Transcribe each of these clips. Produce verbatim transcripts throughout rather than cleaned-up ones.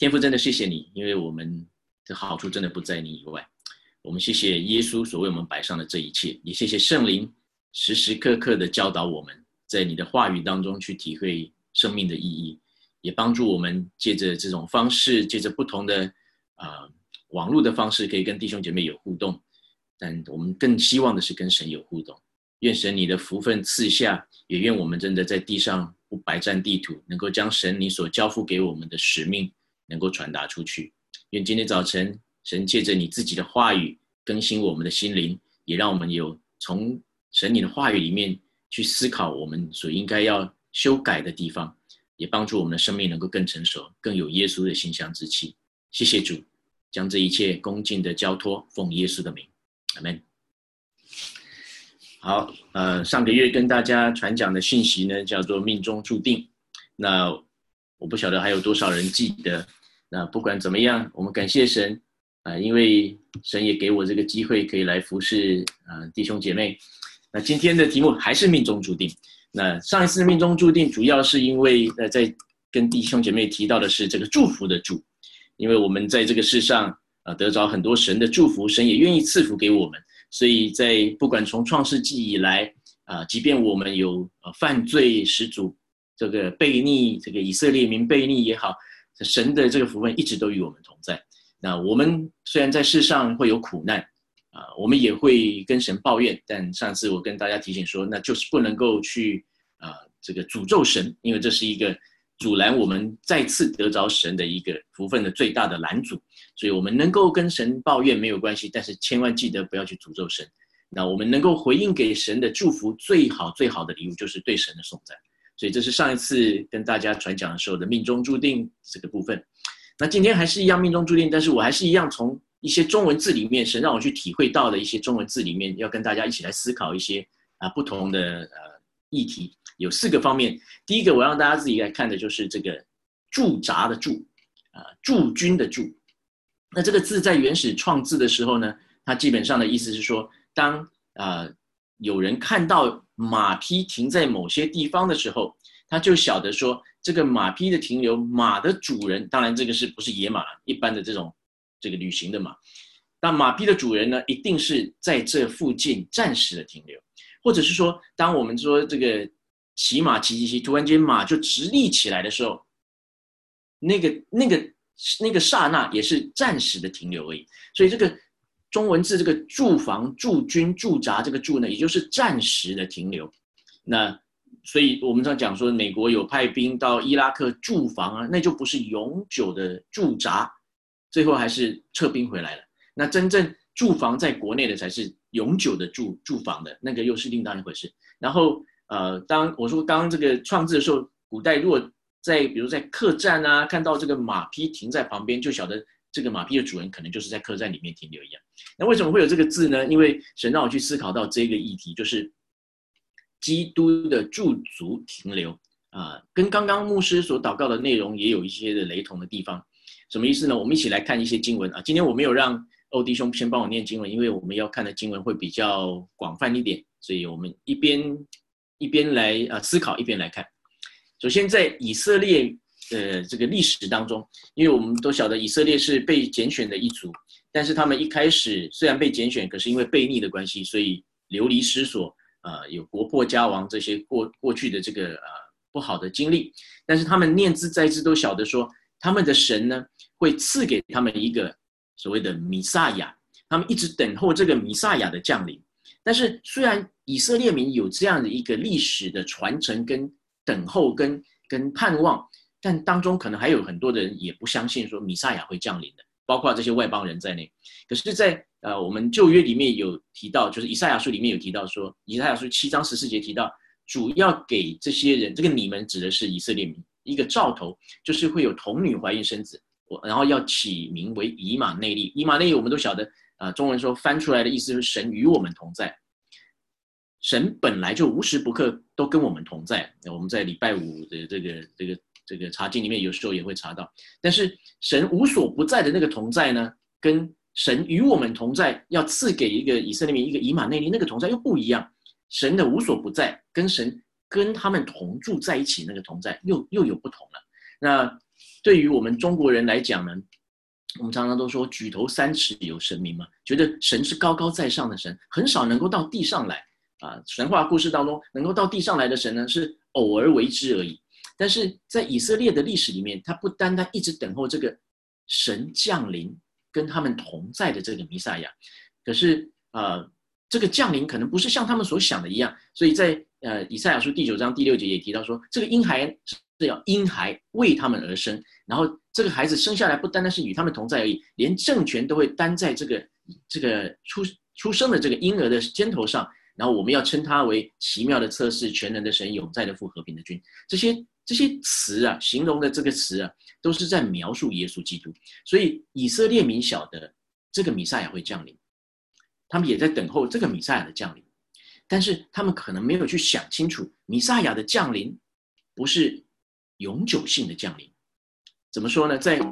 天父，真的谢谢你，因为我们的好处真的不在你以外。我们谢谢耶稣所为我们摆上的这一切，也谢谢圣灵时时刻刻的教导我们，在你的话语当中去体会生命的意义，也帮助我们借着这种方式，借着不同的、呃、网络的方式，可以跟弟兄姐妹有互动。但我们更希望的是跟神有互动。愿神你的福分赐下，也愿我们真的在地上不白占地土，能够将神你所交付给我们的使命能够传达出去。愿今天早晨神借着你自己的话语更新我们的心灵，也让我们有从神你的话语里面去思考我们所应该要修改的地方，也帮助我们的生命能够更成熟，更有耶稣的馨香之气。谢谢主，将这一切恭敬的交托，奉耶稣的名，阿们。好，呃，上个月跟大家传讲的讯息呢，叫做命中注定。那我不晓得还有多少人记得。那不管怎么样，我们感谢神啊、呃，因为神也给我这个机会可以来服侍啊、呃、弟兄姐妹。那今天的题目还是命中注定。那上一次命中注定，主要是因为呃在跟弟兄姐妹提到的是这个祝福的祝，因为我们在这个世上啊、呃、得着很多神的祝福，神也愿意赐福给我们。所以在不管从创世纪以来啊、呃，即便我们有、呃、犯罪始祖，这个悖逆，这个以色列民悖逆也好，神的这个福分一直都与我们同在。那我们虽然在世上会有苦难啊、呃，我们也会跟神抱怨，但上次我跟大家提醒说，那就是不能够去啊、呃、这个诅咒神，因为这是一个阻拦我们再次得着神的一个福分的最大的拦阻。所以我们能够跟神抱怨没有关系，但是千万记得不要去诅咒神。那我们能够回应给神的祝福，最好最好的礼物就是对神的颂赞。所以这是上一次跟大家传讲的时候的命中注定这个部分。那今天还是一样命中注定，但是我还是一样从一些中文字里面，神让我去体会到的一些中文字里面，要跟大家一起来思考一些啊不同的呃议题。有四个方面。第一个我让大家自己来看的就是这个驻扎的驻啊，驻军的驻。那这个字在原始创字的时候呢，它基本上的意思是说，当呃有人看到马匹停在某些地方的时候，他就晓得说这个马匹的停留，马的主人，当然这个是不是野马，一般的这种这个旅行的马，那马匹的主人呢，一定是在这附近暂时的停留，或者是说，当我们说这个骑马骑骑骑，突然间马就直立起来的时候，那个那个那个刹那也是暂时的停留而已。所以这个中文字这个驻防、驻军、驻扎这个驻呢，也就是暂时的停留。那所以我们常讲说，美国有派兵到伊拉克驻防啊，那就不是永久的驻扎，最后还是撤兵回来了。那真正驻防在国内的才是永久的驻驻防的，那个又是另当一回事。然后呃，当我说刚刚这个创制的时候，古代如果在比如在客栈啊，看到这个马匹停在旁边，就晓得这个马匹的主人可能就是在客栈里面停留一样。那为什么会有这个字呢？因为神让我去思考到这个议题，就是基督的驻足停留啊、呃，跟刚刚牧师所祷告的内容也有一些的雷同的地方。什么意思呢？我们一起来看一些经文啊。今天我没有让欧弟兄先帮我念经文，因为我们要看的经文会比较广泛一点，所以我们一边一边来啊、呃、思考，一边来看。首先，在以色列呃这个历史当中，因为我们都晓得以色列是被拣选的一族，但是他们一开始虽然被拣选，可是因为悖逆的关系，所以流离失所，呃有国破家亡这些过过去的这个呃不好的经历。但是他们念兹在兹都晓得说，他们的神呢会赐给他们一个所谓的弥撒亚，他们一直等候这个弥撒亚的降临。但是虽然以色列民有这样的一个历史的传承跟等候跟跟盼望，但当中可能还有很多的人也不相信说弥撒亚会降临的，包括这些外邦人在内。可是在呃我们旧约里面有提到，就是以赛亚书里面有提到说，以赛亚书七章十四节提到，主要给这些人，这个你们指的是以色列民，一个兆头，就是会有童女怀孕生子，然后要起名为以马内利。以马内利我们都晓得，呃中文说翻出来的意思是神与我们同在。神本来就无时不刻都跟我们同在，我们在礼拜五的这个这个这个查经里面有时候也会查到。但是神无所不在的那个同在呢，跟神与我们同在要赐给一个以色列民一个以马内利那个同在又不一样。神的无所不在跟神跟他们同住在一起那个同在又又有不同了。那对于我们中国人来讲呢，我们常常都说举头三尺有神明嘛，觉得神是高高在上的神，很少能够到地上来啊。神话故事当中能够到地上来的神呢，是偶尔为之而已。但是在以色列的历史里面，他不单单一直等候这个神降临跟他们同在的这个弥赛亚，可是呃，这个降临可能不是像他们所想的一样，所以在呃以赛亚书第九章第六节也提到说，这个婴孩是要婴孩为他们而生，然后这个孩子生下来不单单是与他们同在而已，连政权都会担在这个这个出出生的这个婴儿的肩头上，然后我们要称他为奇妙的测试、全能的神、永在的父、和平的君。这些这些词啊，形容的这个词啊，都是在描述耶稣基督。所以以色列民晓得这个弥赛亚会降临，他们也在等候这个弥赛亚的降临，但是他们可能没有去想清楚，弥赛亚的降临不是永久性的降临。怎么说呢？在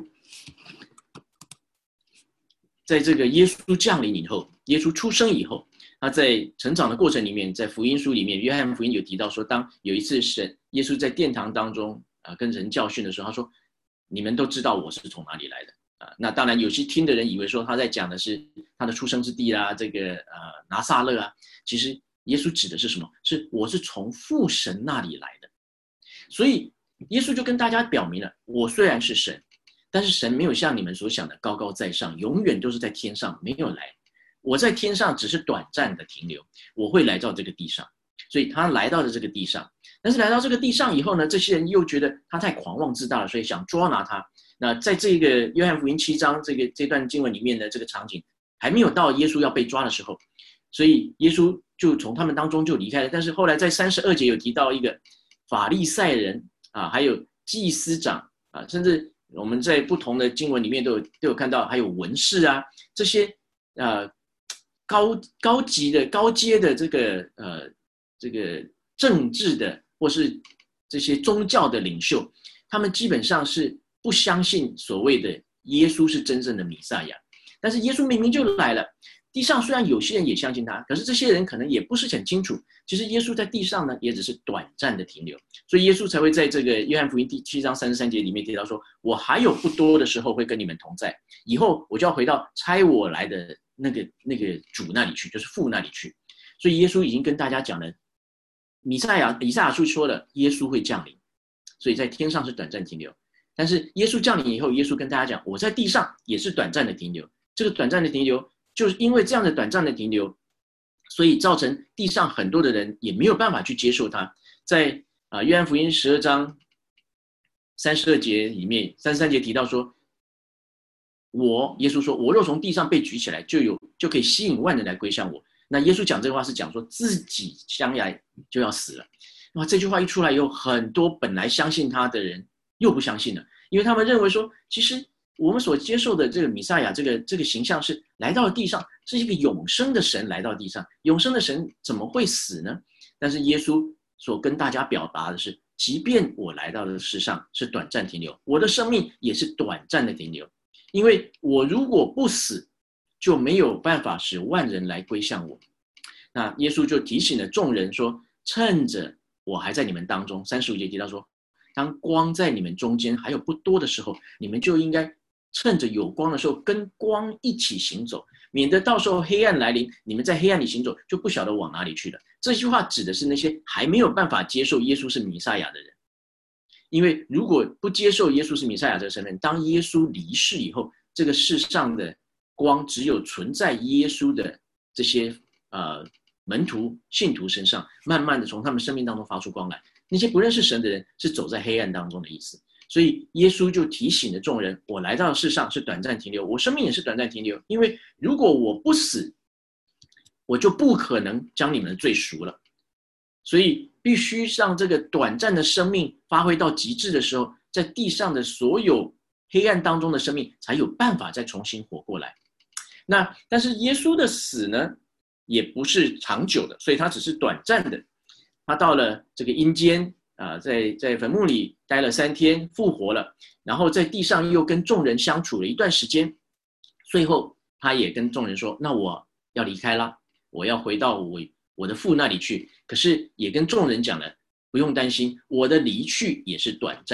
在这个耶稣降临以后，耶稣出生以后，他在成长的过程里面，在福音书里面，约翰福音有提到说，当有一次神耶稣在殿堂当中啊、呃、跟人教训的时候，他说：“你们都知道我是从哪里来的啊、呃。”那当然，有些听的人以为说他在讲的是他的出生之地啦，这个呃拿撒勒啊，其实耶稣指的是什么？是我是从父神那里来的。所以耶稣就跟大家表明了，我虽然是神，但是神没有像你们所想的高高在上，永远都是在天上，没有来。我在天上只是短暂的停留，我会来到这个地上。所以他来到了这个地上，但是来到这个地上以后呢，这些人又觉得他太狂妄自大了，所以想抓拿他。那在这个约翰福音七章这个这段经文里面的这个场景，还没有到耶稣要被抓的时候，所以耶稣就从他们当中就离开了。但是后来在三十二节有提到一个法利赛人啊，还有祭司长啊，甚至我们在不同的经文里面都有都有看到，还有文士啊，这些呃高高级的高阶的这个呃这个政治的或是这些宗教的领袖，他们基本上是不相信所谓的耶稣是真正的弥赛亚。但是耶稣明明就来了，地上虽然有些人也相信他，可是这些人可能也不是很清楚，其实耶稣在地上呢也只是短暂的停留。所以耶稣才会在这个约翰福音第七章三十三节里面提到说，我还有不多的时候会跟你们同在，以后我就要回到差我来的那个那个主那里去，就是父那里去。所以耶稣已经跟大家讲了，弥赛亚以赛亚书说了耶稣会降临，所以在天上是短暂停留，但是耶稣降临以后，耶稣跟大家讲，我在地上也是短暂的停留。这个短暂的停留就是因为这样的短暂的停留，所以造成地上很多的人也没有办法去接受他。在啊约翰福音十二章三十二节里面，三十三节提到说，我耶稣说，我若从地上被举起来，就有就可以吸引万人来归向我。那耶稣讲这个话是讲说自己将来就要死了。那这句话一出来，有很多本来相信他的人又不相信了，因为他们认为说，其实我们所接受的这个弥赛亚这个这个形象是来到了地上，是一个永生的神来到地上，永生的神怎么会死呢？但是耶稣所跟大家表达的是，即便我来到了世上是短暂停留，我的生命也是短暂的停留，因为我如果不死，就没有办法使万人来归向我。那耶稣就提醒了众人说，趁着我还在你们当中，三十五节提到说，当光在你们中间还有不多的时候，你们就应该趁着有光的时候跟光一起行走，免得到时候黑暗来临，你们在黑暗里行走就不晓得往哪里去了。这句话指的是那些还没有办法接受耶稣是弥赛亚的人，因为如果不接受耶稣是弥赛亚这个身份，当耶稣离世以后，这个世上的光只有存在耶稣的这些呃门徒信徒身上，慢慢的从他们生命当中发出光来。那些不认识神的人是走在黑暗当中的意思。所以耶稣就提醒了众人，我来到世上是短暂停留，我生命也是短暂停留，因为如果我不死，我就不可能将你们的罪赎了。所以必须让这个短暂的生命发挥到极致的时候，在地上的所有黑暗当中的生命才有办法再重新活过来。那但是耶稣的死呢，也不是长久的，所以他只是短暂的。他到了这个阴间啊、呃，在在坟墓里待了三天，复活了，然后在地上又跟众人相处了一段时间，最后他也跟众人说，那我要离开了，我要回到我我的父那里去。可是也跟众人讲了，不用担心，我的离去也是短暂的，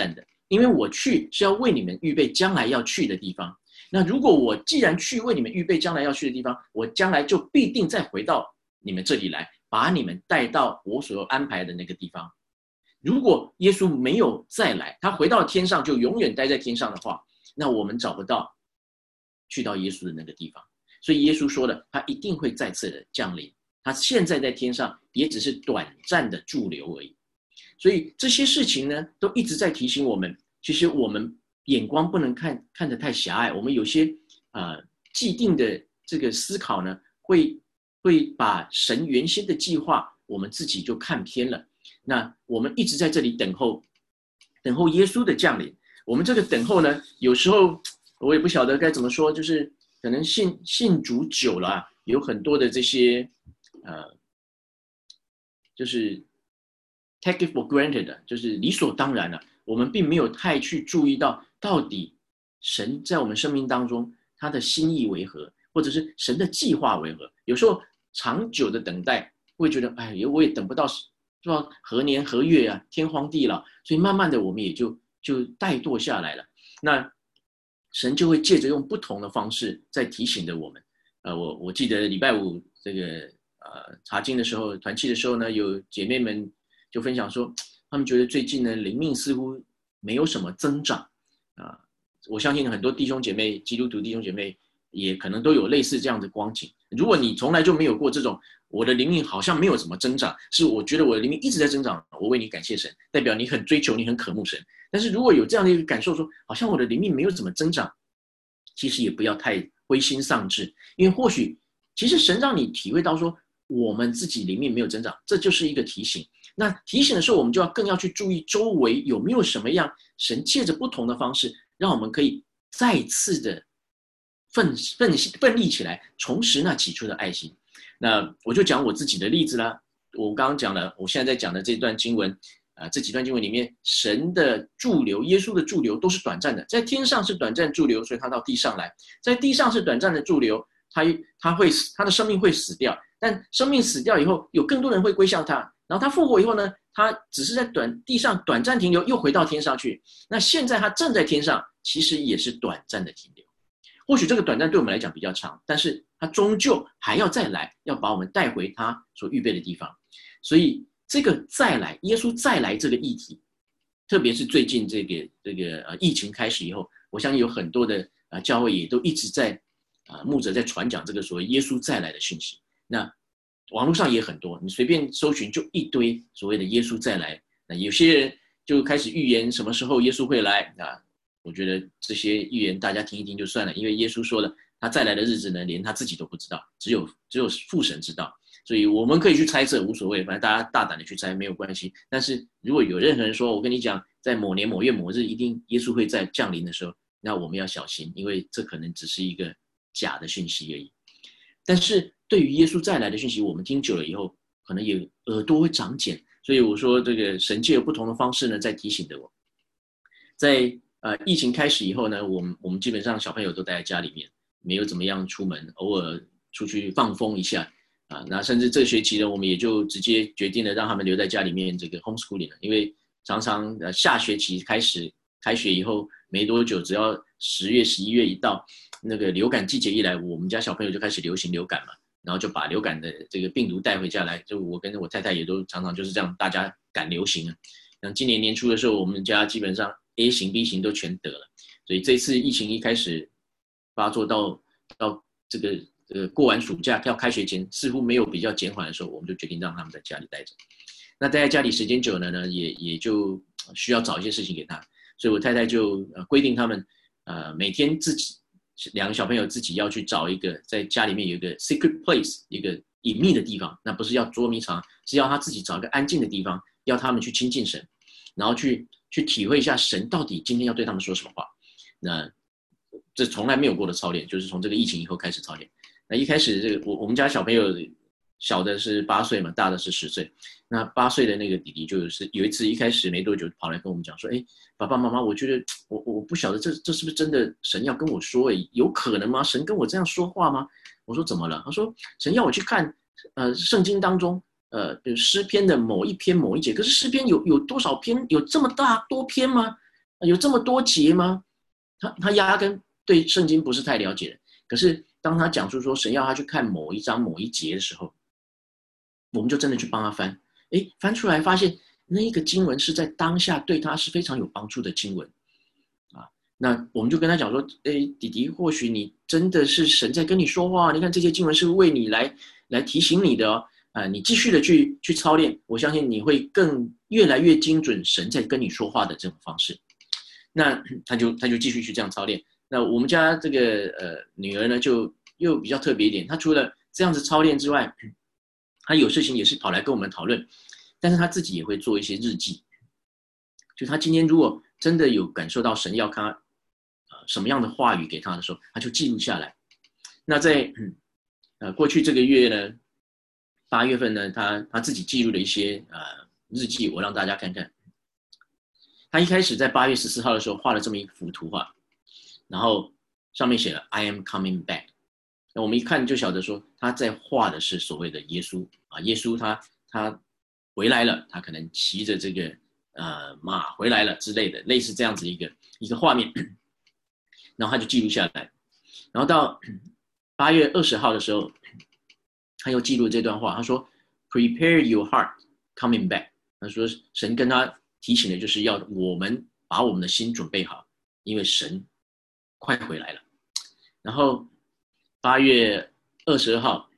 因为我去是要为你们预备将来要去的地方。那如果我既然去为你们预备将来要去的地方，我将来就必定再回到你们这里来，把你们带到我所安排的那个地方。如果耶稣没有再来，他回到天上就永远待在天上的话，那我们找不到去到耶稣的那个地方。所以耶稣说了，他一定会再次的降临，他现在在天上也只是短暂的驻留而已。所以这些事情呢，都一直在提醒我们，其实我们眼光不能看看得太狭隘，我们有些呃既定的这个思考呢，会会把神原先的计划，我们自己就看偏了。那我们一直在这里等候，等候耶稣的降临。我们这个等候呢，有时候我也不晓得该怎么说，就是可能信信主久了、啊，有很多的这些呃，就是 take it for granted， 就是理所当然了、啊。我们并没有太去注意到，到底神在我们生命当中他的心意为何，或者是神的计划为何。有时候长久的等待，会觉得哎，我也等不到，不知道何年何月啊，天荒地老，所以慢慢的我们也就就怠惰下来了。那神就会借着用不同的方式在提醒着我们。呃，我我记得礼拜五这个呃查经的时候，团契的时候呢，有姐妹们就分享说，他们觉得最近呢灵命似乎没有什么增长啊、呃。我相信很多弟兄姐妹，基督徒弟兄姐妹也可能都有类似这样的光景。如果你从来就没有过这种，我的灵命好像没有什么增长，是我觉得我的灵命一直在增长，我为你感谢神，代表你很追求，你很渴慕神。但是如果有这样的一个感受说，好像我的灵命没有怎么增长，其实也不要太灰心丧志，因为或许其实神让你体会到说，我们自己灵命没有增长，这就是一个提醒。那提醒的时候，我们就要更要去注意周围有没有什么样神借着不同的方式，让我们可以再次的奋奋奋力起来，重拾那起初的爱心。那我就讲我自己的例子啦。我刚刚讲了，我现在在讲的这段经文，呃，这几段经文里面，神的驻留，耶稣的驻留都是短暂的，在天上是短暂驻留，所以他到地上来；在地上是短暂的驻留，他他会他的生命会死掉，但生命死掉以后，有更多人会归向他。然后他复活以后呢，他只是在短地上短暂停留，又回到天上去。那现在他正在天上，其实也是短暂的停留。或许这个短暂对我们来讲比较长，但是他终究还要再来，要把我们带回他所预备的地方。所以这个再来，耶稣再来这个议题，特别是最近这个这个呃疫情开始以后，我相信有很多的呃教会也都一直在啊、呃、牧者在传讲这个所谓耶稣再来的讯息。那网络上也很多，你随便搜寻就一堆所谓的耶稣再来。那有些人就开始预言什么时候耶稣会来啊。我觉得这些预言大家听一听就算了，因为耶稣说了，他再来的日子呢，连他自己都不知道，只有只有父神知道。所以我们可以去猜测，无所谓，反正大家大胆的去猜没有关系。但是如果有任何人说，我跟你讲，在某年某月某日一定耶稣会在降临的时候，那我们要小心，因为这可能只是一个假的讯息而已。但是对于耶稣再来的讯息，我们听久了以后，可能也耳朵会长茧。所以我说，这个神藉有不同的方式呢，在提醒着我。在呃，疫情开始以后呢，我们我们基本上小朋友都待在家里面，没有怎么样出门，偶尔出去放风一下啊。那甚至这学期呢，我们也就直接决定了让他们留在家里面这个 homeschooling 了，因为常常呃下学期开始开学以后没多久，只要十月十一月一到，那个流感季节一来，我们家小朋友就开始流行流感嘛，然后就把流感的这个病毒带回家来，就我跟我太太也都常常就是这样，大家赶流行啊。像今年年初的时候，我们家基本上 A 型 B 型都全得了，所以这次疫情一开始发作到到这个呃过完暑假要开学前，似乎没有比较减缓的时候，我们就决定让他们在家里待着。那待在家里时间久了呢，也也就需要找一些事情给他，所以我太太就呃规定他们呃每天自己两个小朋友自己要去找一个在家里面有一个 secret place， 一个隐秘的地方，那不是要捉迷藏，是要他自己找一个安静的地方，要他们去亲近神，然后去去体会一下神到底今天要对他们说什么话。那这从来没有过的操练，就是从这个疫情以后开始操练。那一开始这个我我们家小朋友小的是八岁嘛，大的是十岁。那八岁的那个弟弟就是有一次一开始没多久跑来跟我们讲说，哎，爸爸妈妈，我觉得我我不晓得这这是不是真的神要跟我说，哎，有可能吗？神跟我这样说话吗？我说怎么了？他说神要我去看呃圣经当中呃诗篇的某一篇某一节，可是诗篇有有多少篇？有这么大多篇吗？ 有这么多节吗？他他压根对圣经不是太了解的。可是当他讲出说神要他去看某一章某一节的时候，我们就真的去帮他翻，诶，翻出来发现那一个经文是在当下对他是非常有帮助的经文啊。那我们就跟他讲说，诶，弟弟，或许你真的是神在跟你说话，你看这些经文是为你来来提醒你的哦。啊，你继续的去去操练，我相信你会更越来越精准神在跟你说话的这种方式。那他就他就继续去这样操练。那我们家这个呃女儿呢，就又比较特别一点，她除了这样子操练之外，她有事情也是跑来跟我们讨论，但是她自己也会做一些日记。就她今天如果真的有感受到神要她呃什么样的话语给她的时候，她就记录下来。那在呃过去这个月呢，八月份呢，他他自己记录了一些呃日记，我让大家看看。他一开始在八月十四号的时候画了这么一幅图画，然后上面写了 "I am coming back"。那我们一看就晓得说他在画的是所谓的耶稣啊，耶稣他他回来了，他可能骑着这个呃马回来了之类的，类似这样子一个一个画面。然后他就记录下来，然后到八月二十号的时候。他又记录这段话，他说 "Prepare your heart, coming back"。他说神跟他提醒的就是要我们把我们的心准备好，因为神快回来了。然后八月二十二号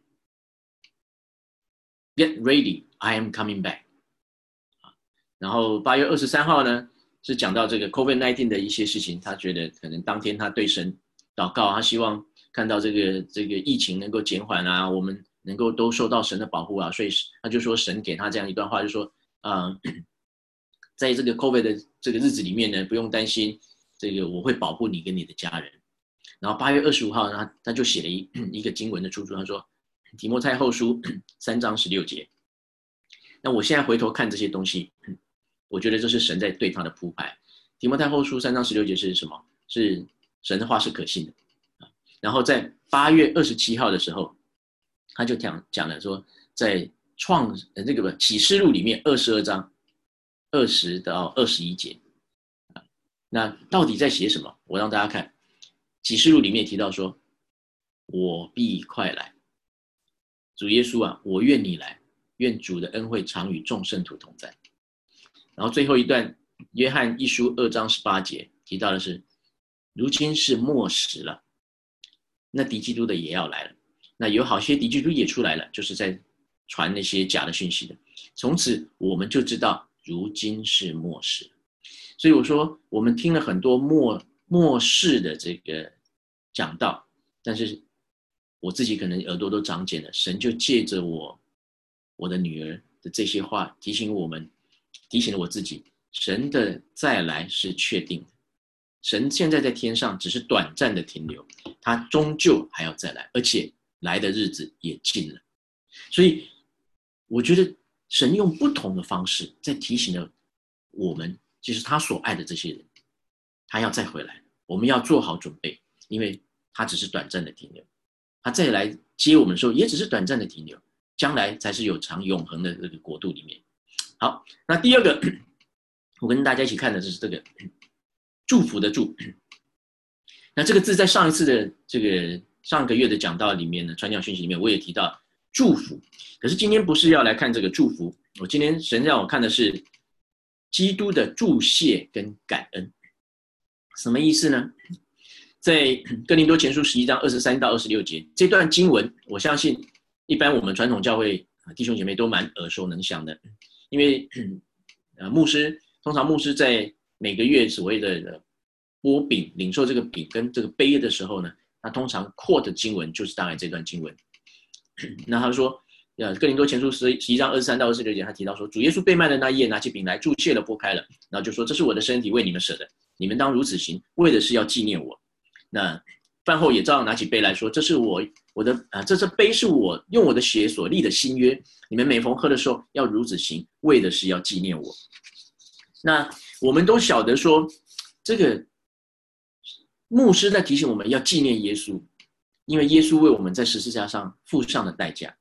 "Get ready, I am coming back"。然后八月二十三号呢，是讲到这个 COVID 十九 的一些事情，他觉得可能当天他对神祷告，他希望看到这个这个疫情能够减缓啊，我们能够都受到神的保护啊，所以他就说神给他这样一段话，就说啊、呃，在这个 COVID 的这个日子里面呢，不用担心，这个我会保护你跟你的家人。然后八月二十五号呢，他就写了一一个经文的出处，他说提摩太后书三章十六节。那我现在回头看这些东西，我觉得这是神在对他的铺排。提摩太后书三章十六节是什么？是神的话是可信的。然后在八月二十七号的时候，他就讲讲了说，在创呃这个启示录里面二十二章二十到二十一节，那到底在写什么？我让大家看，启示录里面提到说，我必快来，主耶稣啊，我愿你来，愿主的恩惠常与众圣徒同在。然后最后一段，约翰一书二章十八节提到的是，如今是末时了，那敌基督的也要来了。那有好些敌基督也出来了，就是在传那些假的讯息的。从此我们就知道，如今是末世。所以我说，我们听了很多末末世的这个讲道，但是我自己可能耳朵都长茧了。神就借着我我的女儿的这些话，提醒我们，提醒了我自己，神的再来是确定的。神现在在天上只是短暂的停留，他终究还要再来，而且来的日子也近了。所以我觉得神用不同的方式在提醒了我们，就是他所爱的这些人，他要再回来，我们要做好准备，因为他只是短暂的停留，他再来接我们的时候也只是短暂的停留，将来才是有长永恒的这个国度里面。好，那第二个我跟大家一起看的就是这个祝福的祝。那这个字在上一次的这个上个月的讲道里面呢，传讲讯息里面我也提到祝福，可是今天不是要来看这个祝福，我今天神让我看的是基督的祝谢跟感恩。什么意思呢？在哥林多前书十一章二十三到二十六节这段经文，我相信一般我们传统教会弟兄姐妹都蛮耳熟能详的，因为呃牧师通常牧师在每个月所谓的拨饼领受这个饼跟这个杯的时候呢，他通常 quote 的经文就是大概这段经文。那他说呃哥林多前书十一章二十三到二十六节，他提到说，主耶稣被卖的那夜，拿起饼来祝谢了，拨开了，然后就说，这是我的身体，为你们舍的，你们当如此行，为的是要纪念我。那饭后也照样拿起杯来说，这是我我的啊，这这杯是我用我的血所立的新约，你们每逢喝的时候要如此行，为的是要纪念我。那我们都晓得说，这个牧师在提醒我们要纪念耶稣，因为耶稣为我们在十字架上付上的代价。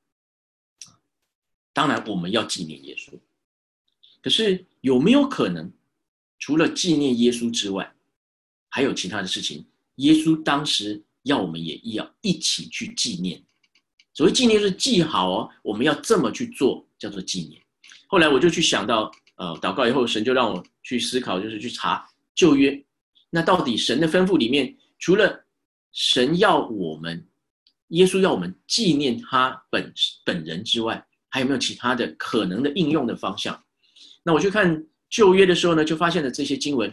当然我们要纪念耶稣，可是有没有可能除了纪念耶稣之外，还有其他的事情，耶稣当时要我们也要一起去纪念。所谓纪念就是记好哦，我们要这么去做，叫做纪念。后来我就去想到，呃，祷告以后，神就让我去思考，就是去查旧约。那到底神的吩咐里面，除了神要我们，耶稣要我们纪念他本本人之外，还有没有其他的可能的应用的方向？那我去看旧约的时候呢，就发现了这些经文。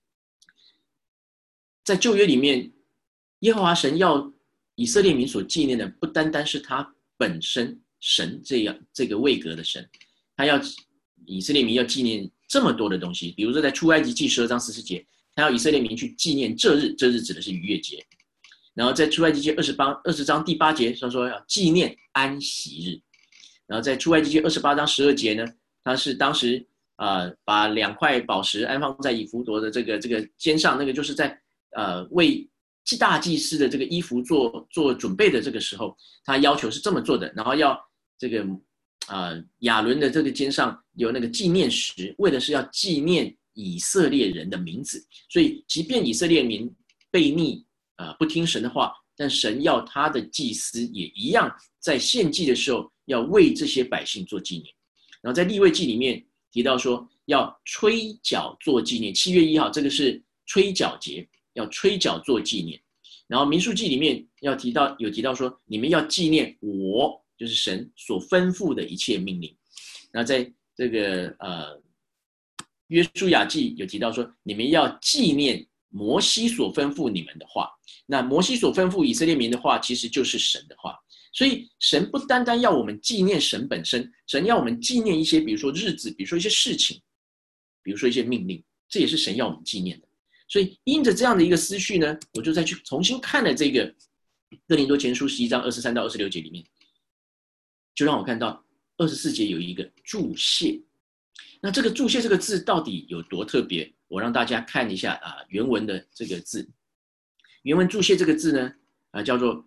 在旧约里面，耶和华神要以色列民所纪念的，不单单是他本身神这样这个位格的神，他要以色列民要纪念这么多的东西。比如说在出埃及记十二章十四节，他要以色列民去纪念这日，这日指的是逾越节。然后在出埃及记二十八二十章第八节，他说要纪念安息日。然后在出埃及记二十八章十二节呢，他是当时啊、呃、把两块宝石安放在以弗所的这个这个肩上，那个就是在呃为大祭司的这个衣服做做准备的这个时候，他要求是这么做的。然后要这个啊、呃、亚伦的这个肩上有那个纪念石，为的是要纪念以色列人的名字。所以即便以色列民悖逆啊、呃、不听神的话，但神要他的祭司也一样在献祭的时候要为这些百姓做纪念。然后在利未记里面提到说要吹角做纪念，七月一号这个是吹角节，要吹角做纪念。然后民数记里面要提到有提到说，你们要纪念我，就是神所吩咐的一切命令。那在这个呃约书亚记有提到说，你们要纪念摩西所吩咐你们的话。那摩西所吩咐以色列民的话，其实就是神的话。所以神不单单要我们纪念神本身，神要我们纪念一些，比如说日子，比如说一些事情，比如说一些命令，这也是神要我们纪念的。所以因着这样的一个思绪呢，我就再去重新看了这个哥林多前书十一章二十三到二十六节里面，就让我看到二十四节有一个祝谢。那这个祝谢这个字到底有多特别？我让大家看一下啊原文的这个字。原文祝谢这个字呢，啊叫做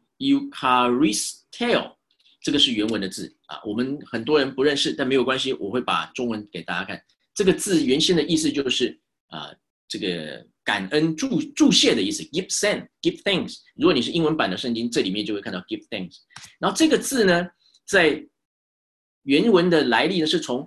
Eucharistel， 这个是原文的字啊，我们很多人不认识，但没有关系，我会把中文给大家看。这个字原先的意思就是啊这个感恩祝祝谢的意思 ，give thanks give thanks。如果你是英文版的圣经，这里面就会看到 give thanks。然后这个字呢，在原文的来历呢，是从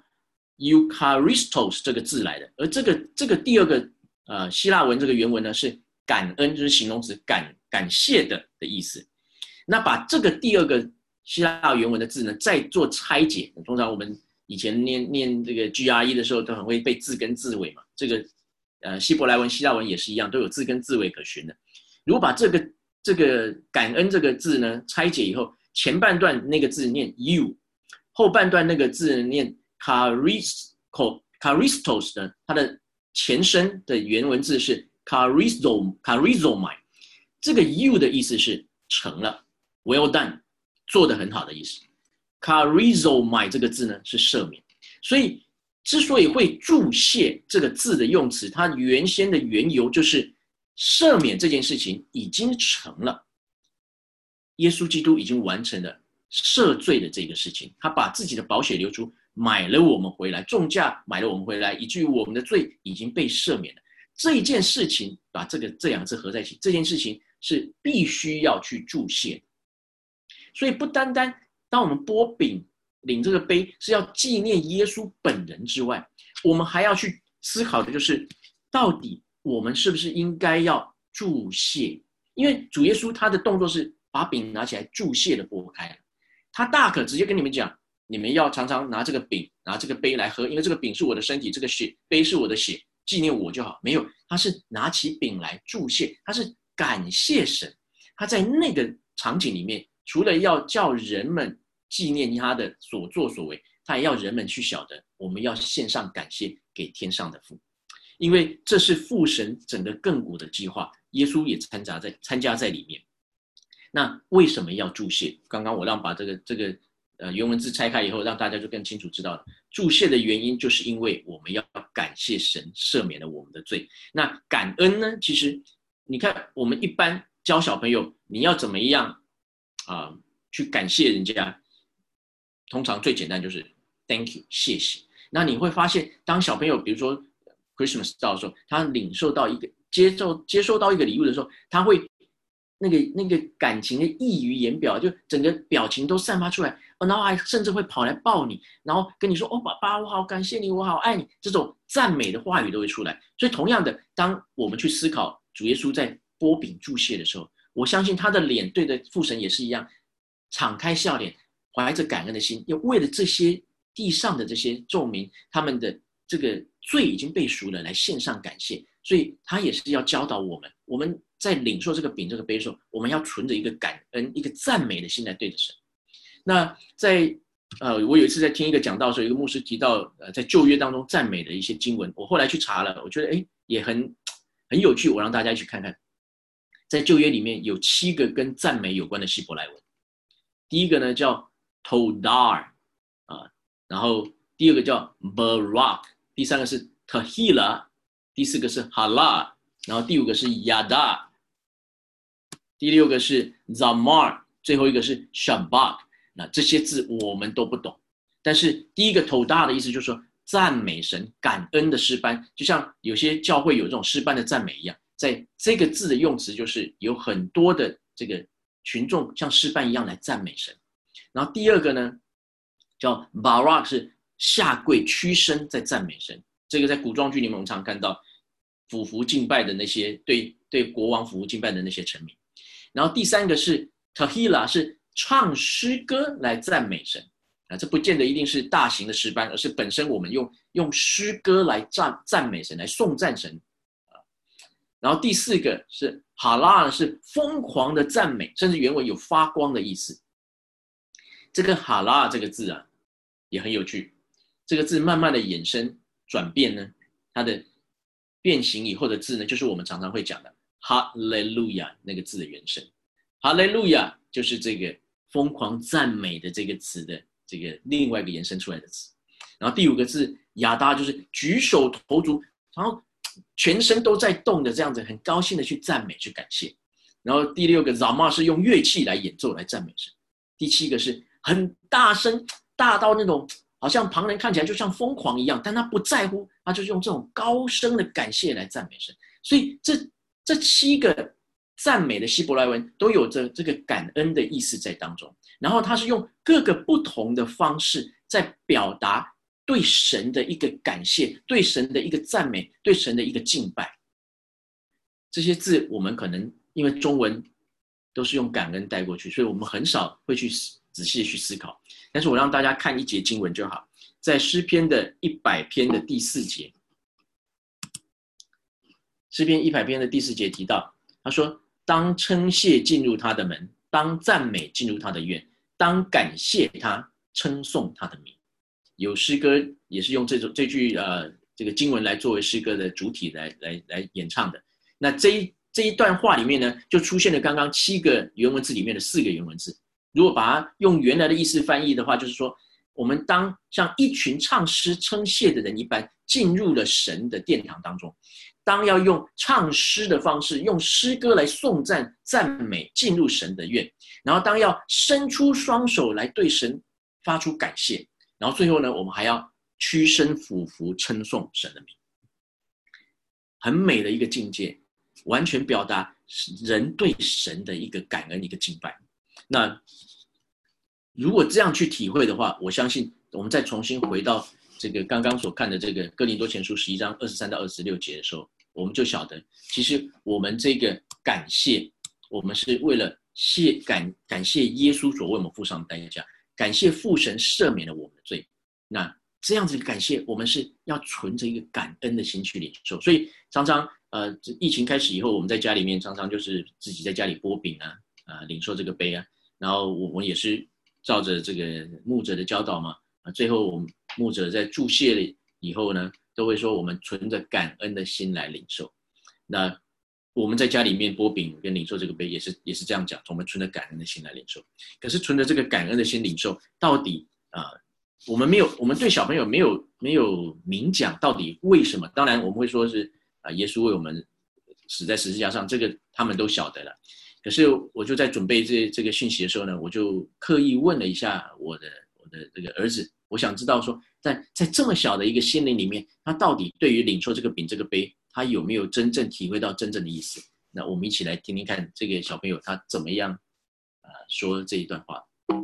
Eucharistos 这个字来的，而这个这个第二个呃希腊文这个原文呢是感恩，就是形容词感感谢的的意思。那把这个第二个希腊原文的字呢，再做拆解。通常我们以前念念这个 G R E 的时候，都很会背字根字尾嘛。这个呃希伯来文、希腊文也是一样，都有字根字尾可循的。如果把这个这个感恩这个字呢拆解以后，前半段那个字念 you， 后半段那个字念 charistos， 呢，它的前身的原文字是 charizom charizomai， 这个 you 的意思是成了 well done， 做得很好的意思。charizomai 这个字呢是赦免。所以之所以会祝谢这个字的用词，它原先的缘由就是赦免这件事情已经成了，耶稣基督已经完成了赦罪的这个事情，他把自己的宝血流出，买了我们回来，重价买了我们回来，以至于我们的罪已经被赦免了。这一件事情，把这个这两个字合在一起，这件事情是必须要去祝谢的。所以不单单当我们擘饼领这个杯是要纪念耶稣本人之外，我们还要去思考的就是到底我们是不是应该要祝谢。因为主耶稣他的动作是把饼拿起来祝谢的拨开了，他大可直接跟你们讲，你们要常常拿这个饼拿这个杯来喝，因为这个饼是我的身体，这个血杯是我的血，纪念我就好。没有，他是拿起饼来祝谢，他是感谢神。他在那个场景里面，除了要叫人们纪念他的所作所为，他也要人们去晓得我们要献上感谢给天上的父，因为这是父神整个亘古的计划，耶稣也参加在参加在里面。那为什么要祝谢？刚刚我让把这个这个呃原文字拆开以后，让大家就更清楚知道了。祝谢的原因就是因为我们要感谢神赦免了我们的罪。那感恩呢？其实你看，我们一般教小朋友，你要怎么样啊、呃、去感谢人家？通常最简单就是 thank you， 谢谢。那你会发现，当小朋友比如说 Christmas 到的时候，他领受到一个接受接受到一个礼物的时候，他会那个那个感情的溢于言表，就整个表情都散发出来，哦、然后还甚至会跑来抱你，然后跟你说：“哦，爸爸，我好感谢你，我好爱你。”这种赞美的话语都会出来。所以，同样的，当我们去思考主耶稣在擘饼祝谢的时候，我相信他的脸对着父神也是一样，敞开笑脸，怀着感恩的心，又为了这些地上的这些众民，他们的这个罪已经被赎了，来献上感谢。所以他也是要教导我们，我们在领受这个饼这个杯的时候，我们要存着一个感恩一个赞美的心来对着神。那在呃，我有一次在听一个讲道的时候，一个牧师提到呃，在旧约当中赞美的一些经文，我后来去查了，我觉得哎也很很有趣，我让大家一起看看。在旧约里面有七个跟赞美有关的希伯来文，第一个呢叫 Todar 啊，然后第二个叫 Barak， 第三个是 Tahila， 第四个是 Hala， 然后第五个是 Yada， 第六个是 Zamar， 最后一个是 Shabbat。 那这些字我们都不懂，但是第一个 Todar 的意思就是说赞美神感恩的诗班，就像有些教会有这种诗班的赞美一样，在这个字的用词就是有很多的这个群众像诗班一样来赞美神。然后第二个呢叫 Barak， 是下跪屈身在赞美神，这个在古装剧里面我们常看到俯伏敬拜的那些对对国王俯伏敬拜的那些臣民。然后第三个是 Tahila， 是唱诗歌来赞美神啊，这不见得一定是大型的诗班，而是本身我们用用诗歌来赞赞美神，来颂赞神啊。然后第四个是哈拉，是疯狂的赞美，甚至原文有发光的意思。这个哈拉这个字啊也很有趣，这个字慢慢的衍生转变呢，它的变形以后的字呢，就是我们常常会讲的哈利路亚那个字的原声。哈利路亚就是这个疯狂赞美的这个词的这个另外一个延伸出来的词。然后第五个字亚达，就是举手投足，然后全身都在动的这样子，很高兴的去赞美去感谢。然后第六个 Zama 是用乐器来演奏来赞美神。第七个是很大声，大到那种好像旁人看起来就像疯狂一样，但他不在乎，他就是用这种高声的感谢来赞美神。所以这这七个赞美的希伯来文都有着这个感恩的意思在当中，然后他是用各个不同的方式在表达对神的一个感谢，对神的一个赞美，对神的一个敬拜。这些字我们可能因为中文都是用感恩带过去，所以我们很少会去仔细去思考。但是我让大家看一节经文就好，在诗篇的一百篇的第四节，诗篇一百篇的第四节提到，他说：当称谢进入他的门，当赞美进入他的院，当感谢他，称颂他的名。有诗歌也是用这种这句呃这个经文来作为诗歌的主体来来来演唱的。那这一这一段话里面呢，就出现了刚刚七个原文字里面的四个原文字。如果把它用原来的意思翻译的话，就是说我们当像一群唱诗称谢的人一般进入了神的殿堂当中，当要用唱诗的方式，用诗歌来颂赞赞美进入神的院，然后当要伸出双手来对神发出感谢，然后最后呢，我们还要屈身俯伏称颂神的名。很美的一个境界，完全表达人对神的一个感恩一个敬拜。那如果这样去体会的话，我相信我们再重新回到这个刚刚所看的这个哥林多前书十一章二十三到二十六节的时候，我们就晓得其实我们这个感谢，我们是为了谢感感谢耶稣所为我们付上的代价，感谢父神赦免了我们的罪。那这样子的感谢，我们是要存着一个感恩的心去领受。所以常常呃疫情开始以后，我们在家里面常常就是自己在家里擘饼啊，啊、呃、领受这个杯啊，然后我我也是照着这个牧者的教导嘛，啊，最后我们牧者在注谢了以后呢，都会说我们存着感恩的心来领受。那我们在家里面擘饼跟领受这个杯也是也是这样讲，我们存着感恩的心来领受。可是存着这个感恩的心领受，到底啊、呃，我们没有，我们对小朋友没有没有明讲到底为什么？当然我们会说是啊、呃，耶稣为我们死在十字架上，这个他们都晓得了。可是我就在准备这这个讯息的时候呢，我就刻意问了一下我的我的这个儿子我想知道说在在这么小的一个心灵里面，他到底对于领受这个饼这个杯，他有没有真正体会到真正的意思？那我们一起来听听看这个小朋友他怎么样、呃、说这一段话。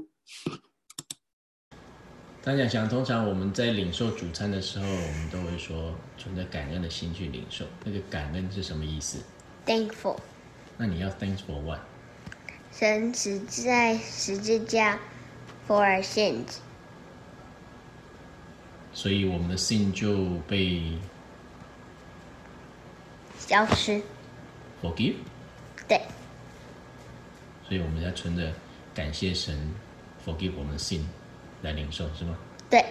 大家想，通常我们在领受主餐的时候，我们都会说存着感恩的心去领受。那个感恩是什么意思？ Thankful。 那你要 thanks for what？ 神死在十字架 for our sins， 所以我们的 sin 就被消失。 forgive。 对。 所以我们要存着感谢神 forgive 我们的 sin来领受，是吗？ 对。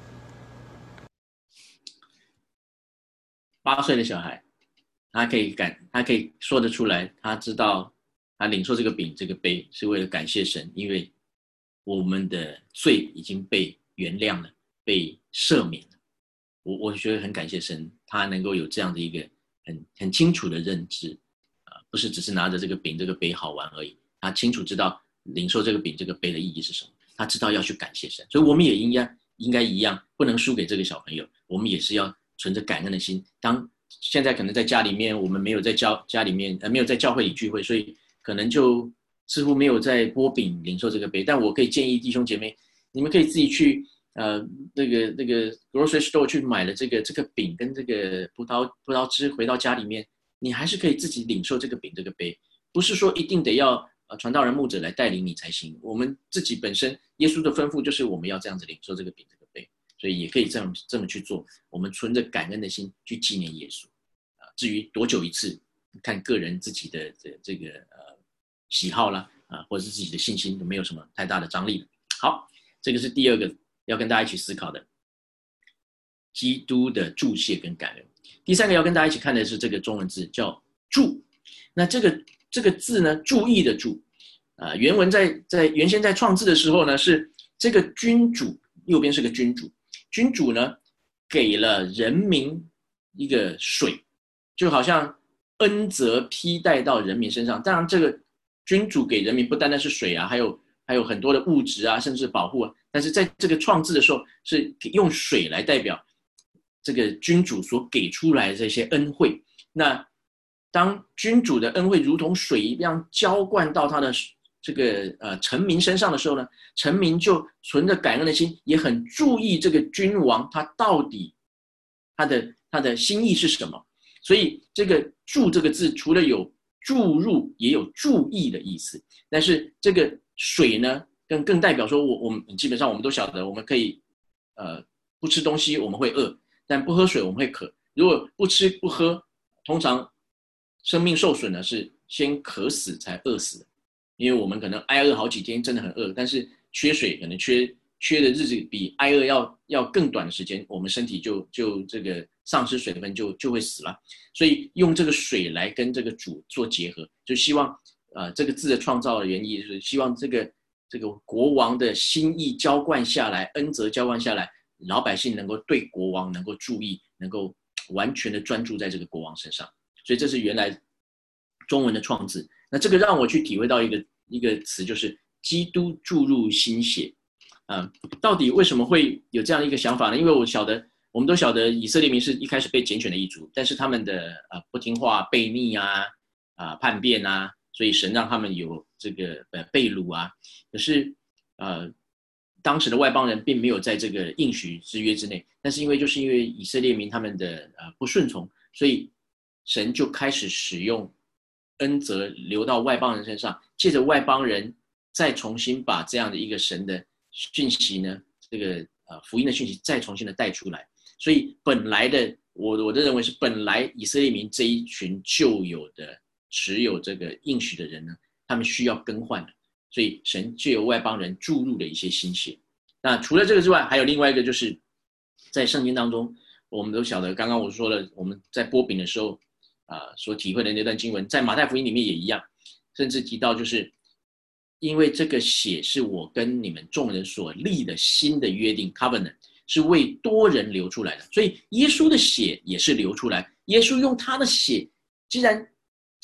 八岁的小孩，他可以感，他可以说得出来，他知道他领受这个饼这个杯是为了感谢神，因为我们的罪已经被原谅了，被赦免了。我我觉得很感谢神，他能够有这样的一个很很清楚的认知、呃、不是只是拿着这个饼这个杯好玩而已，他清楚知道领受这个饼这个杯的意义是什么，他知道要去感谢神。所以我们也应该应该一样，不能输给这个小朋友，我们也是要存着感恩的心。当现在可能在家里面，我们没有在教家里面、呃、没有在教会里聚会，所以可能就似乎没有在拨饼领受这个杯。但我可以建议弟兄姐妹，你们可以自己去呃那个那个 grocery store 去买了这个这个饼跟这个葡萄葡萄汁，回到家里面，你还是可以自己领受这个饼这个杯，不是说一定得要呃传道人牧者来带领你才行。我们自己本身耶稣的吩咐就是我们要这样子领受这个饼这个杯，所以也可以这样这么去做。我们存着感恩的心去纪念耶稣。啊，至于多久一次，看个人自己的这这个呃喜好啦，啊，或者是自己的信心，都没有什么太大的张力了。好，这个是第二个要跟大家一起思考的，基督的祝谢跟感恩。第三个要跟大家一起看的是这个中文字叫祝。那这个这个字呢，注意的注，啊、呃，原文在在原先在创字的时候呢，是这个君主，右边是个君主，君主呢给了人民一个水，就好像恩泽披戴到人民身上。当然，这个君主给人民不单单是水啊，还有还有很多的物质啊，甚至保护啊。但是在这个创字的时候，是用水来代表这个君主所给出来的这些恩惠。那当君主的恩惠如同水一样浇灌到他的这个呃臣民身上的时候呢，臣民就存着感恩的心，也很注意这个君王他到底他的他的心意是什么。所以这个注这个字除了有注入，也有注意的意思。但是这个水呢，更更代表说我我们基本上我们都晓得，我们可以呃不吃东西我们会饿，但不喝水我们会渴。如果不吃不喝，通常生命受损呢是先渴死才饿死的。因为我们可能挨饿好几天，真的很饿，但是缺水可能缺缺的日子比挨饿要要更短的时间，我们身体就就这个丧失水分就就会死了。所以用这个水来跟这个主做结合，就希望呃这个字的创造的原意就是希望这个这个国王的心意浇灌下来，恩泽浇灌下来，老百姓能够对国王能够注意，能够完全的专注在这个国王身上。所以这是原来中文的创字。那这个让我去体会到一个一个词，就是基督注入心血。嗯，到底为什么会有这样一个想法呢？因为我晓得，我们都晓得以色列民是一开始被拣选的一族，但是他们的呃不听话、悖逆啊、啊、呃、叛变啊，所以神让他们有这个呃被掳啊。可是呃当时的外邦人并没有在这个应许之约之内，但是因为就是因为以色列民他们的呃不顺从，所以神就开始使用恩泽流到外邦人身上，借着外邦人再重新把这样的一个神的讯息呢，这个呃福音的讯息再重新的带出来。所以本来的我我的认为是本来以色列民这一群旧有的持有这个应许的人呢，他们需要更换的，所以神借由外邦人注入了一些新血。那除了这个之外，还有另外一个就是在圣经当中，我们都晓得，刚刚我说了，我们在拨饼的时候啊、呃、所体会的那段经文，在马太福音里面也一样，甚至提到就是因为这个血是我跟你们众人所立的新的约定 covenant， 是为多人流出来的，所以耶稣的血也是流出来。耶稣用他的血，既然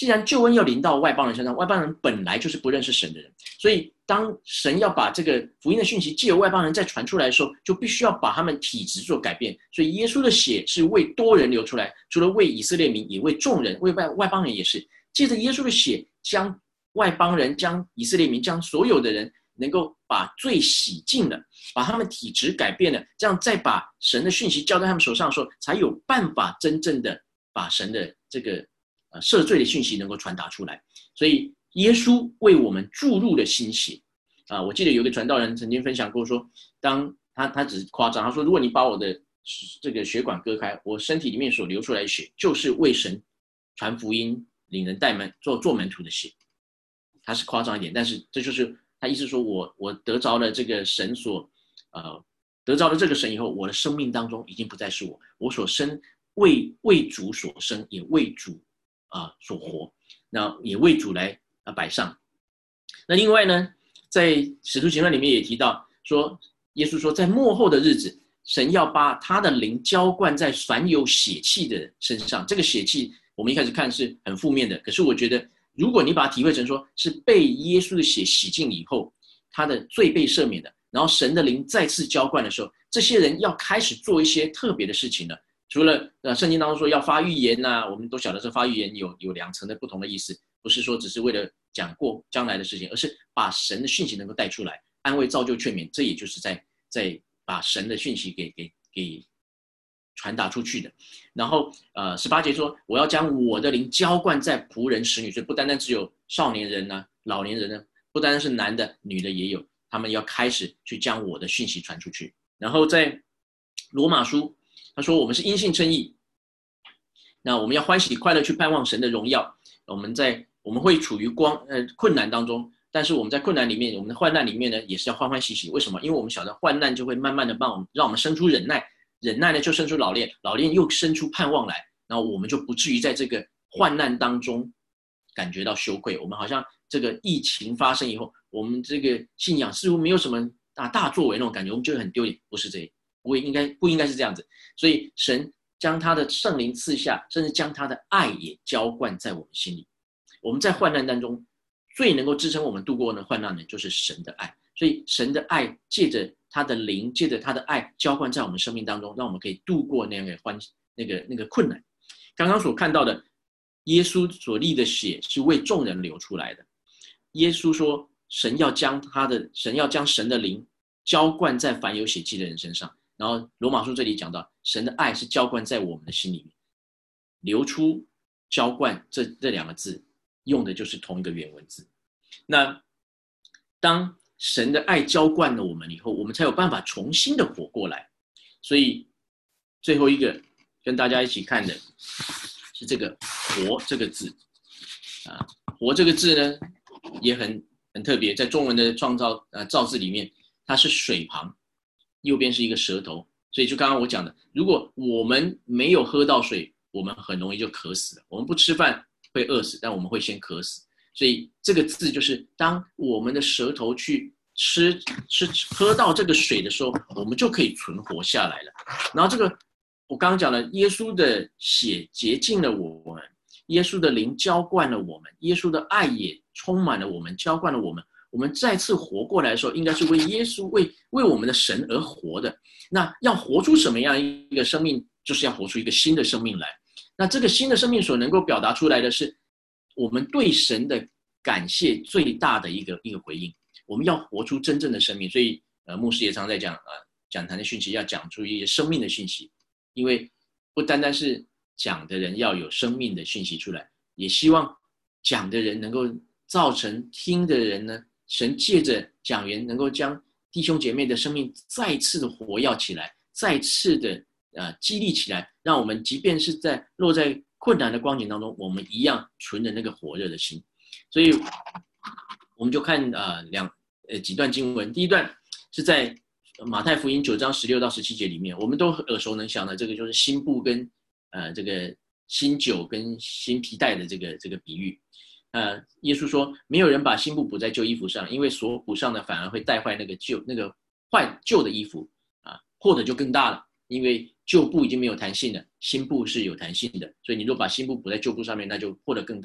既然救恩要临到外邦人身上，外邦人本来就是不认识神的人，所以当神要把这个福音的讯息借由外邦人再传出来的时候，就必须要把他们体质做改变。所以耶稣的血是为多人流出来，除了为以色列民，也为众人，为外外邦人也是。借着耶稣的血，将外邦人、将以色列民、将所有的人能够把罪洗净了，把他们体质改变了，这样再把神的讯息交在他们手上的时候，才有办法真正的把神的这个呃赦罪的讯息能够传达出来。所以耶稣为我们注入了新血啊！我记得有一个传道人曾经分享过说，当他他只是夸张，他说如果你把我的这个血管割开，我身体里面所流出来的血就是为神传福音、领人带门、做做门徒的血。他是夸张一点，但是这就是他意思说我我得着了这个神所呃得着了这个神以后，我的生命当中已经不再是我，我所生为为主所生，也为主啊、呃、所活，那也为主来啊摆上。那另外呢，在使徒行传里面也提到说，耶稣说在末后的日子，神要把他的灵浇灌在凡有血气的身上。这个血气我们一开始看是很负面的，可是我觉得如果你把它体会成说是被耶稣的血洗净以后，他的罪被赦免的，然后神的灵再次浇灌的时候，这些人要开始做一些特别的事情了。除了呃圣经当中说要发预言啊，我们都晓得这发预言有有两层的不同的意思，不是说只是为了讲过将来的事情，而是把神的讯息能够带出来，安慰、造就、劝勉，这也就是在在把神的讯息给给给传达出去的。然后呃十八节说，我要将我的灵浇灌在仆人使女，所以不单单只有少年人啊、老年人呢，不单单是男的女的也有，他们要开始去将我的讯息传出去。然后在罗马书他说我们是因信称义，那我们要欢喜快乐去盼望神的荣耀。我们在我们会处于光呃困难当中，但是我们在困难里面，我们的患难里面呢，也是要欢欢喜喜。为什么？因为我们晓得患难就会慢慢的帮我们，让我们生出忍耐，忍耐呢就生出老练，老练又生出盼望来，然后我们就不至于在这个患难当中感觉到羞愧。我们好像这个疫情发生以后，我们这个信仰似乎没有什么大大作为那种感觉，我们就会很丢脸。不是这样，不应该不应该是这样子。所以神将他的圣灵赐下，甚至将他的爱也浇灌在我们心里。我们在患难当中最能够支撑我们度过的患难呢，就是神的爱。所以神的爱借着他的灵，借着他的爱浇灌在我们生命当中，让我们可以度过那个欢那个那个困难。刚刚所看到的，耶稣所立的血是为众人流出来的。耶稣说，神要将他的神要将神的灵浇灌在凡有血气的人身上。然后罗马书这里讲到，神的爱是浇灌在我们的心里面，流出、浇灌这这两个字用的就是同一个原文字。那当神的爱浇灌了我们以后，我们才有办法重新的活过来。所以最后一个跟大家一起看的是这个活这个字啊，活这个字呢也很很特别，在中文的创造呃造字里面，它是水旁，右边是一个舌头。所以就刚刚我讲的，如果我们没有喝到水，我们很容易就渴死了。我们不吃饭会饿死，但我们会先渴死。所以这个字就是当我们的舌头去吃吃喝到这个水的时候，我们就可以存活下来了。然后这个我刚刚讲了，耶稣的血洁净了我们，耶稣的灵浇灌了我们，耶稣的爱也充满了我们，浇灌了我们。我们再次活过来的时候，应该是为耶稣、为为我们的神而活的。那要活出什么样一个生命，就是要活出一个新的生命来。那这个新的生命所能够表达出来的是，我们对神的感谢最大的一个一个回应。我们要活出真正的生命，所以呃，牧师也常在讲，呃，讲坛的讯息要讲出一些生命的讯息，因为不单单是讲的人要有生命的讯息出来，也希望讲的人能够造成听的人呢，神借着讲员能够将弟兄姐妹的生命再次的活跃起来，再次的呃激励起来，让我们即便是在落在困难的光景当中，我们一样存着那个火热的心。所以我们就看呃两呃几段经文，第一段是在马太福音九章十六到十七节里面，我们都耳熟能详的，这个就是新布跟呃这个新酒跟新皮带的这个这个比喻。呃，耶稣说，没有人把新布补在旧衣服上，因为所补上的反而会带坏那个旧那个坏旧的衣服啊，破的就更大了。因为旧布已经没有弹性了，新布是有弹性的，所以你若把新布补在旧布上面，那就破得更大了。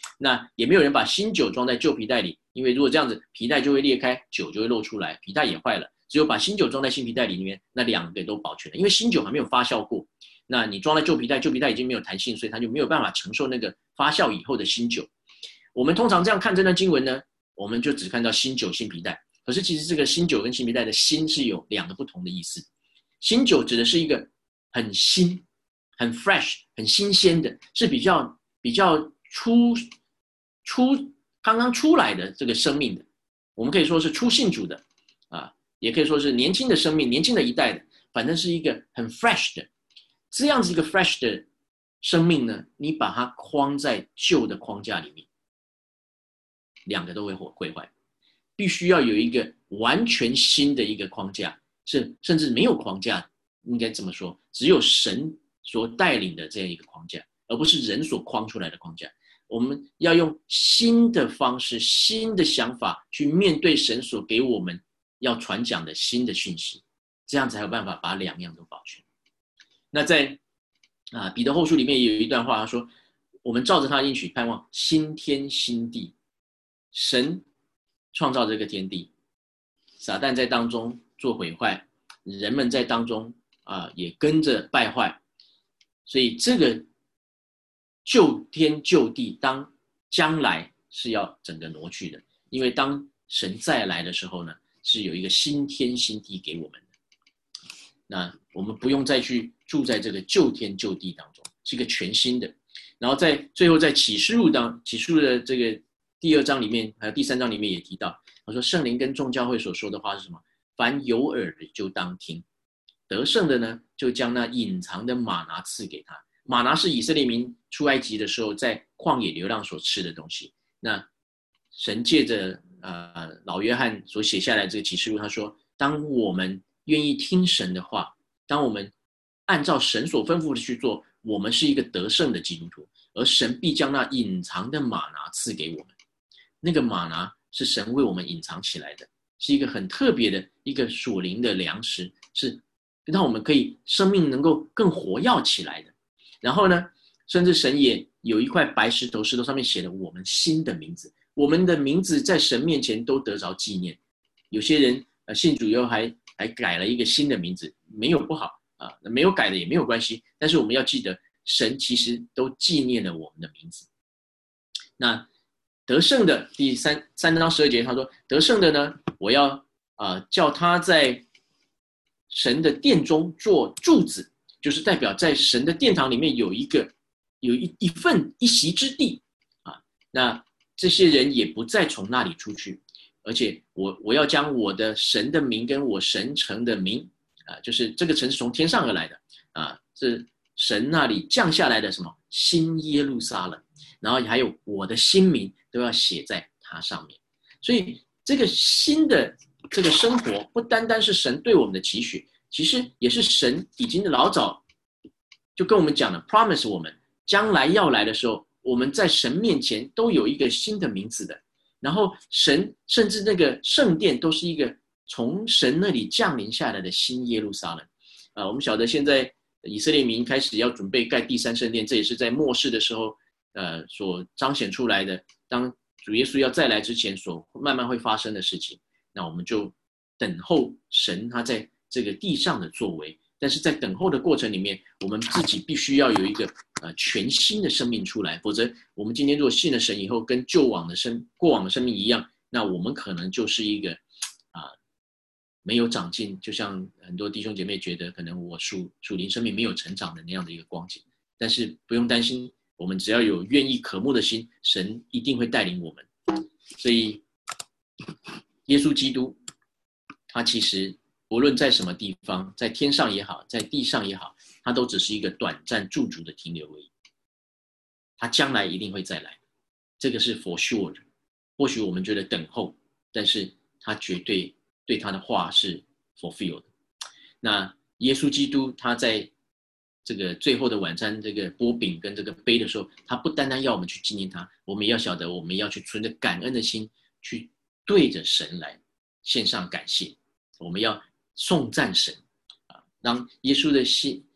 那也没有人把新酒装在旧皮袋里，因为如果这样子，皮带就会裂开，酒就会漏出来，皮带也坏了。只有把新酒装在新皮袋里面，那两个都保全了，因为新酒还没有发酵过。那你装在旧皮袋，旧皮袋已经没有弹性，所以它就没有办法承受那个发酵以后的新酒。我们通常这样看这段经文呢，我们就只看到新酒、新皮袋。可是其实这个新酒跟新皮袋的新是有两个不同的意思。新酒指的是一个很新、很 fresh、很新鲜的，是比较比较初初刚刚出来的这个生命的。我们可以说是初信主的啊，也可以说是年轻的生命、年轻的一代的，反正是一个很 fresh 的。这样子一个 fresh 的生命呢，你把它框在旧的框架里面，两个都会毁坏。必须要有一个完全新的一个框架，是甚至没有框架，应该这么说，只有神所带领的这样一个框架，而不是人所框出来的框架。我们要用新的方式、新的想法去面对神所给我们要传讲的新的讯息，这样才有办法把两样都保全。那在啊彼得后书里面也有一段话，他说：“我们照着他的应许，盼望新天新地。”神创造这个天地，撒旦在当中做毁坏，人们在当中啊也跟着败坏，所以这个旧天旧地当将来是要整个挪去的，因为当神再来的时候呢，是有一个新天新地给我们的。那我们不用再去住在这个旧天旧地当中，是一个全新的。然后在最后在启示录当启示录的这个第二章里面，还有第三章里面也提到，他说圣灵跟众教会所说的话是什么？凡有耳的就当听。得胜的呢，就将那隐藏的玛拿赐给他。玛拿是以色列民出埃及的时候在旷野流浪所吃的东西。那神借着呃老约翰所写下来这个启示录，他说，当我们愿意听神的话，当我们按照神所吩咐的去做，我们是一个得胜的基督徒，而神必将那隐藏的玛拿赐给我们。那个玛拿是神为我们隐藏起来的，是一个很特别的一个属灵的粮食，是让我们可以生命能够更活跃起来的。然后呢，甚至神也有一块白石头，石头上面写了我们新的名字，我们的名字在神面前都得着纪念。有些人呃信主以后还还改了一个新的名字，没有不好啊，没有改的也没有关系，但是我们要记得，神其实都纪念了我们的名字。那得胜的第三三章十二节，他说：“得胜的呢，我要啊、呃、叫他在神的殿中做柱子，就是代表在神的殿堂里面有一个有一一份一席之地啊。那这些人也不再从那里出去，而且我我要将我的神的名跟我神城的名啊，就是这个城是从天上而来的啊，是神那里降下来的什么新耶路撒冷。”然后还有我的新名都要写在它上面。所以这个新的这个生活不单单是神对我们的期许，其实也是神已经老早就跟我们讲了 promise 我们将来要来的时候，我们在神面前都有一个新的名字的。然后神甚至那个圣殿都是一个从神那里降临下来的新耶路撒冷。呃，我们晓得现在以色列民开始要准备盖第三圣殿，这也是在末世的时候呃，所彰显出来的，当主耶稣要再来之前所慢慢会发生的事情。那我们就等候神他在这个地上的作为，但是在等候的过程里面，我们自己必须要有一个呃全新的生命出来，否则我们今天如果信了神以后，跟旧往的生过往的生命一样，那我们可能就是一个啊、呃、没有长进，就像很多弟兄姐妹觉得可能我属属灵生命没有成长的那样的一个光景。但是不用担心，我们只要有愿意渴慕的心，神一定会带领我们。所以耶稣基督他其实无论在什么地方，在天上也好，在地上也好，他都只是一个短暂驻足的停留而已。他将来一定会再来，这个是 for sure 的。或许我们觉得等候，但是他绝对对他的话是 fulfilled 的。那耶稣基督他在这个最后的晚餐，这个擘饼跟这个杯的时候，他不单单要我们去纪念他，我们也要晓得，我们要去存着感恩的心，去对着神来献上感谢，我们要颂赞神啊，让耶稣的心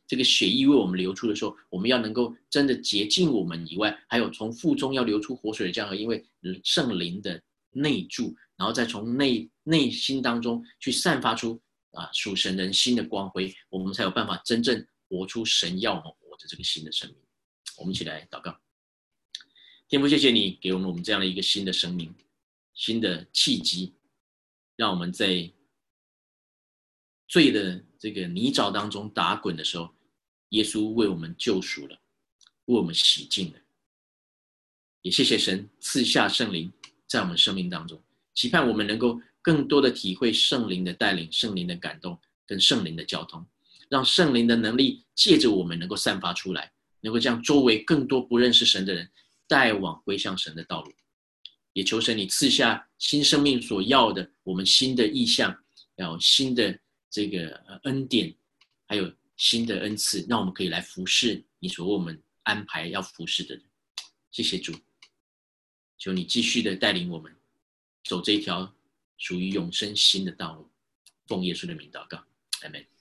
这个血液为我们流出的时候，我们要能够真的洁净我们以外，还有从腹中要流出活水的江河，因为圣灵的内住，然后再从内内心当中去散发出啊属神人心的光辉，我们才有办法真正活出神要我们活的这个新的生命。我们一起来祷告。天父，谢谢你给我们我们这样的一个新的生命，新的契机，让我们在罪的这个泥沼当中打滚的时候，耶稣为我们救赎了，为我们洗净了。也谢谢神赐下圣灵在我们生命当中，期盼我们能够更多的体会圣灵的带领、圣灵的感动跟圣灵的交通，让圣灵的能力借着我们能够散发出来，能够将周围更多不认识神的人带往归向神的道路。也求神你赐下新生命所要的我们新的意向，要有新的这个恩典，还有新的恩赐，让我们可以来服侍你所为我们安排要服侍的人。谢谢主，求你继续的带领我们走这一条属于永生新的道路。奉耶稣的名祷告，阿们。